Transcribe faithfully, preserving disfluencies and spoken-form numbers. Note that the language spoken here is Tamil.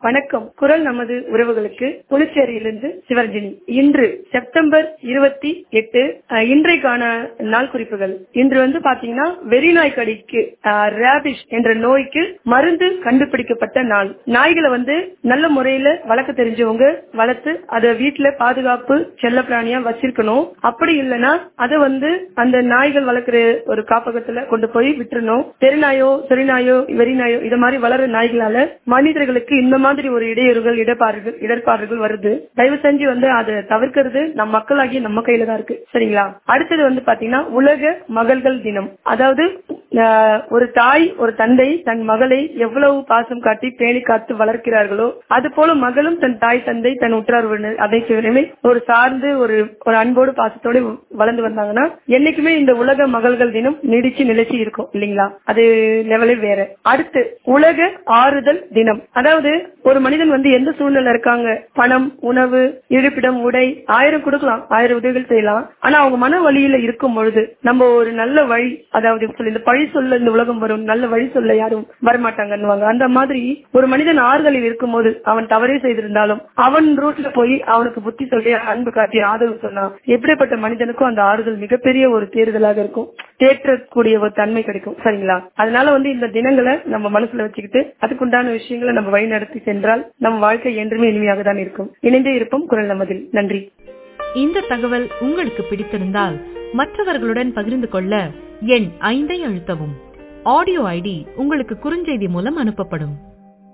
வணக்கம். குரல் நமது உறவுகளுக்கு புதுச்சேரியிலிருந்து சிவரஞ்சனி. இன்று செப்டம்பர் இருபத்தி எட்டு இன்றைக்கான நாள் குறிப்புகள். இன்று வந்து பாத்தீங்கன்னா வெறிநாய் கடிக்கு ரேபிஷ் என்ற நோய்க்கு மருந்து கண்டுபிடிக்கப்பட்ட நாள். நாய்களை வந்து நல்ல முறையில வளர்க்க தெரிஞ்சவங்க வளர்த்து அதை வீட்டுல பாதுகாப்பு செல்ல பிராணியா வச்சிருக்கணும். அப்படி இல்லைன்னா அதை வந்து அந்த நாய்கள் வளர்க்கிற ஒரு காப்பகத்துல கொண்டு போய் விட்டுறணும். தெருநாயோ செறிநாயோ வெறிநாயோ இத மாதிரி வளர நாய்களால மனிதர்களுக்கு இந்த மாதிரி ஒரு இடையூறுகள் இடர்பாடுகள் இடர்பாடுகள் வருது. தயவு செஞ்சு வந்து அதை தவிர்க்கிறது நம் மக்களாகிய நம்ம கையில தான் இருக்கு. சரிங்களா? அடுத்தது வந்து பாத்தீங்கன்னா உலக மகள்கள் தினம். அதாவது ஒரு தாய் ஒரு தந்தை தன் மகளை எவ்வளவு பாசம் காட்டி பேணி காத்து வளர்க்கிறார்களோ அது போல மகளும் தன் தாய் தந்தை தன் உற்றார் அனைத்து ஒரு சார்ந்து ஒரு ஒரு அன்போடு பாசத்தோடு வளர்ந்து வந்தாங்கன்னா என்னைக்குமே இந்த உலக மகள்கள் தினம் நீடிச்சு நிலைச்சு இருக்கும் இல்லைங்களா? அது லெவலே வேற. அடுத்து உலக ஆறுதல் தினம். அதாவது ஒரு மனிதன் வந்து எந்த சூழ்நிலை இருக்காங்க, பணம், உணவு, இருப்பிடம், உடை ஆயிரம் கொடுக்கலாம், ஆயிரம் உதவிகள் செய்யலாம். ஆனா அவங்க மன வழியில இருக்கும் பொழுது நம்ம ஒரு நல்ல வழி, அதாவது இந்த பழி சொல்ல இந்த உலகம் வரும், நல்ல வழி சொல்ல யாரும் வரமாட்டாங்கன்னு. அந்த மாதிரி ஒரு மனிதன் ஆறுதலில் இருக்கும் போது அவன் தவறே செய்திருந்தாலும் அவன் ரூட்ல போய் அவனுக்கு புத்தி சொல்லி அன்பு காட்டி ஆதரவு சொன்னா எப்படிப்பட்ட மனிதனுக்கும் அந்த ஆறுதல் மிகப்பெரிய ஒரு தேர்தலாக இருக்கும், தேற்றக்கூடிய ஒரு தன்மை கிடைக்கும். சரிங்களா? அதனால வந்து இந்த தினங்களை நம்ம மனசுல வச்சுக்கிட்டு அதுக்குண்டான விஷயங்களை நம்ம வழி நடத்தி சென்றால் நம் வாழ்க்கை என்றுமே இனிமையாக தான் இருக்கும். இணைந்தே இருப்போம் குரல் நமதில். நன்றி. இந்த தகவல் உங்களுக்கு பிடித்திருந்தால் மற்றவர்களுடன் பகிர்ந்து கொள்ள எண் ஐந்தை அழுத்தவும். ஆடியோ ஐடி உங்களுக்கு குறுஞ்செய்தி மூலம் அனுப்பப்படும்.